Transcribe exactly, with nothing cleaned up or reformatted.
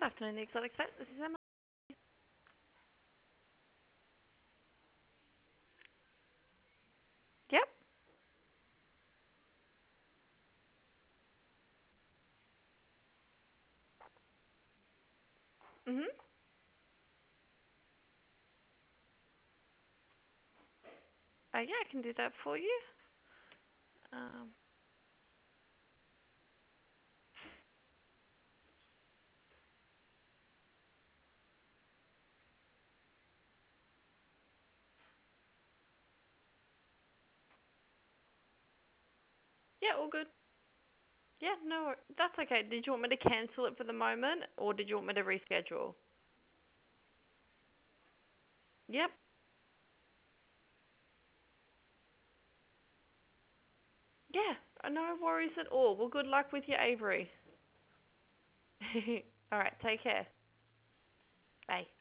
Good afternoon, the Exotic Vet. This is Emma. Yep. Mhm. Uh, yeah, I can do that for you. Um, yeah, all good. Yeah, no, wor- that's okay. Did you want me to cancel it for the moment, or did you want me to reschedule? Yep. Yeah, uh, no worries at all. Well, good luck with your Avery. All right, take care. Bye.